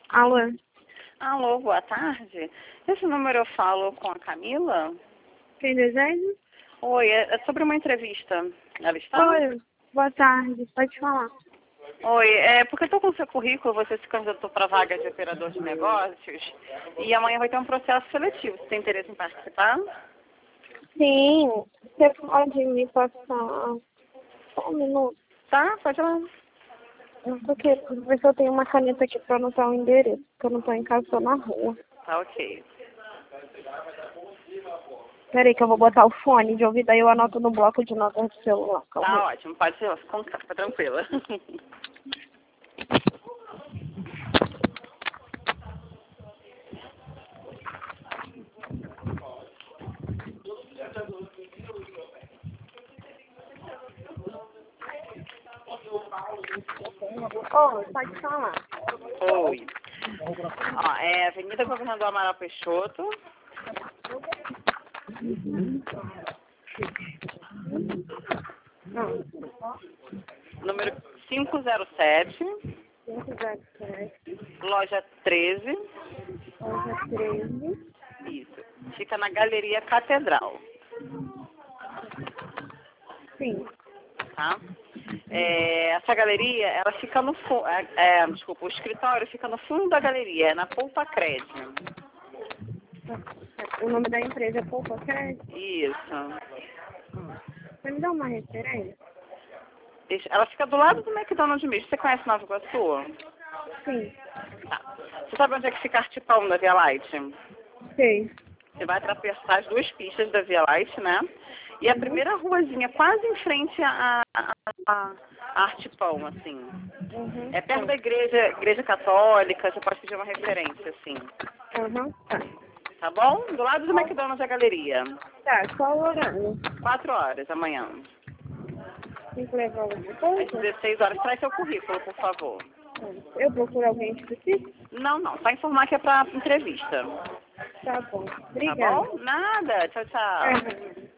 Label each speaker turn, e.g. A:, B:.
A: Alô?
B: Alô, boa tarde. Esse número eu falo com a Camila?
A: Quem deseja?
B: Oi, é sobre uma entrevista. Ela está?
A: Oi, boa tarde. Pode falar.
B: Oi, é porque eu estou com o seu currículo, você se candidatou para a vaga de operador de negócios e amanhã vai ter um processo seletivo. Você tem interesse em participar?
A: Sim, você pode me passar só um minuto?
B: Tá, pode ir lá.
A: Eu só quero ver se eu tenho uma caneta aqui pra anotar o endereço, porque eu não tô em casa, tô na rua.
B: Tá ok.
A: Peraí que eu vou botar o fone de ouvido, aí eu anoto no bloco de notas do celular. Calma
B: Tá
A: aí.
B: ótimo, pode ser, fica tranquila.
A: Ô, pode falar.
B: Oi. Ó, é Avenida Governador Amaral Peixoto,
A: Não,
B: número 507,
A: 507,
B: loja 13.
A: 1113.
B: Isso. Fica na Galeria Catedral,
A: Sim.
B: tá? Essa galeria, ela fica no fundo, desculpa, o escritório fica no fundo da galeria, é na Poupa Crédito.
A: O nome da empresa é Poupa Crédito?
B: Isso.
A: Você me dá uma referência?
B: Ela fica do lado do McDonald's mesmo. Você conhece Nova Iguaçu?
A: Sim.
B: Tá. Você sabe onde é que fica Artipão da Via Light?
A: Sei.
B: Você vai atravessar as duas pistas da Via Light, né? E a primeira ruazinha, quase em frente a Artipão, assim.
A: Uhum.
B: É perto da igreja católica, você pode pedir uma referência, assim.
A: Uhum. Tá.
B: Tá bom? Do lado do McDonald's da galeria.
A: Tá, qual o horário?
B: 4 horas amanhã.
A: Tem que levar alguma
B: Às
A: coisa?
B: 16 horas. Traz seu currículo, por favor.
A: Eu procuro alguém específico?
B: Não. Só informar que é pra entrevista.
A: Tá bom.
B: Tá
A: Obrigada.
B: bom? Nada. Tchau, tchau.
A: É.